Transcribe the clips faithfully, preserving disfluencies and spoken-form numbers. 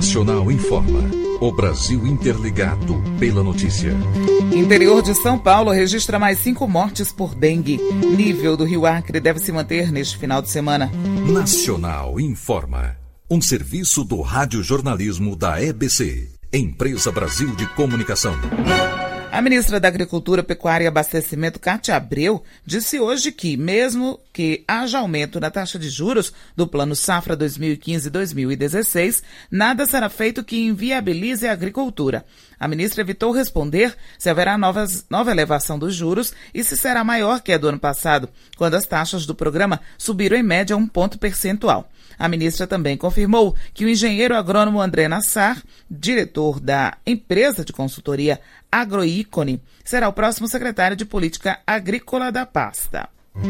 Nacional informa. O Brasil interligado pela notícia. Interior de São Paulo registra mais cinco mortes por dengue. Nível do Rio Acre deve se manter neste final de semana. Nacional informa. Um serviço do radiojornalismo da E B C, Empresa Brasil de Comunicação. A ministra da Agricultura, Pecuária e Abastecimento, Cátia Abreu, disse hoje que, mesmo que haja aumento na taxa de juros do Plano Safra dois mil e quinze a dois mil e dezesseis, nada será feito que inviabilize a agricultura. A ministra evitou responder se haverá novas, nova elevação dos juros e se será maior que a do ano passado, quando as taxas do programa subiram em média um ponto percentual. A ministra também confirmou que o engenheiro agrônomo André Nassar, diretor da empresa de consultoria Agroícone, será o próximo secretário de Política Agrícola da pasta.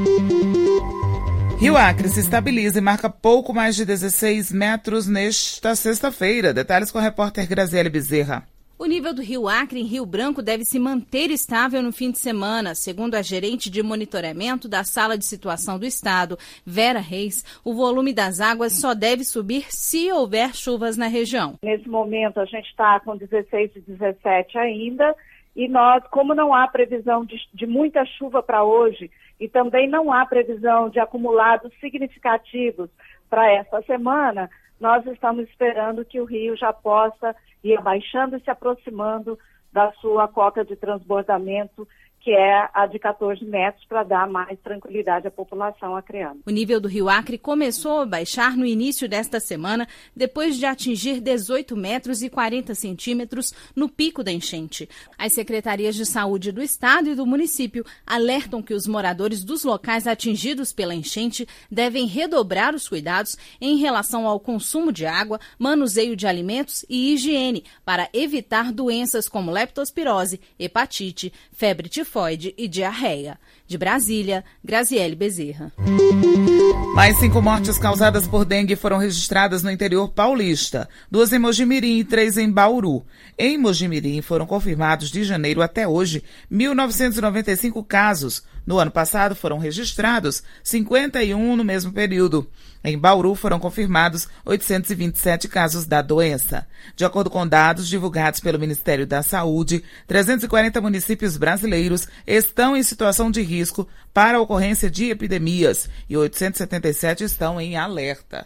Rio Acre se estabiliza e marca pouco mais de dezesseis metros nesta sexta-feira. Detalhes com a repórter Graziele Bezerra. O nível do Rio Acre em Rio Branco deve se manter estável no fim de semana. Segundo a gerente de monitoramento da Sala de Situação do Estado, Vera Reis, o volume das águas só deve subir se houver chuvas na região. Nesse momento a gente está com dezesseis e dezessete ainda e nós, como não há previsão de, de muita chuva para hoje e também não há previsão de acumulados significativos para esta semana, nós estamos esperando que o rio já possa ir abaixando e se aproximando da sua cota de transbordamento, que é a de quatorze metros, para dar mais tranquilidade à população acreana. O nível do Rio Acre começou a baixar no início desta semana, depois de atingir dezoito metros e quarenta centímetros no pico da enchente. As secretarias de saúde do estado e do município alertam que os moradores dos locais atingidos pela enchente devem redobrar os cuidados em relação ao consumo de água, manuseio de alimentos e higiene, para evitar doenças como leptospirose, hepatite, febre tifoide e diarreia. De Brasília, Graziele Bezerra. Mais cinco mortes causadas por dengue foram registradas no interior paulista, duas em Mojimirim e três em Bauru. Em Mojimirim foram confirmados de janeiro até hoje mil novecentos e noventa e cinco casos. No ano passado foram registrados cinquenta e um no mesmo período. Em Bauru foram confirmados oitocentos e vinte e sete casos da doença. De acordo com dados divulgados pelo Ministério da Saúde, trezentos e quarenta municípios brasileiros estão em situação de risco para a ocorrência de epidemias e oitocentos e setenta e sete estão em alerta.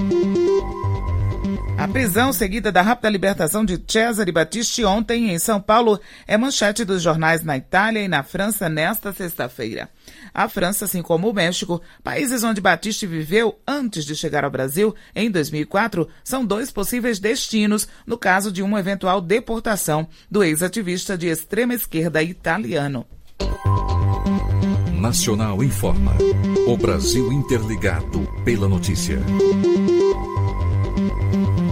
A prisão seguida da rápida libertação de Cesare Battisti ontem em São Paulo é manchete dos jornais na Itália e na França nesta sexta-feira. A França, assim como o México, países onde Battisti viveu antes de chegar ao Brasil em dois mil e quatro, são dois possíveis destinos no caso de uma eventual deportação do ex-ativista de extrema esquerda italiano. Nacional informa. O Brasil interligado pela notícia.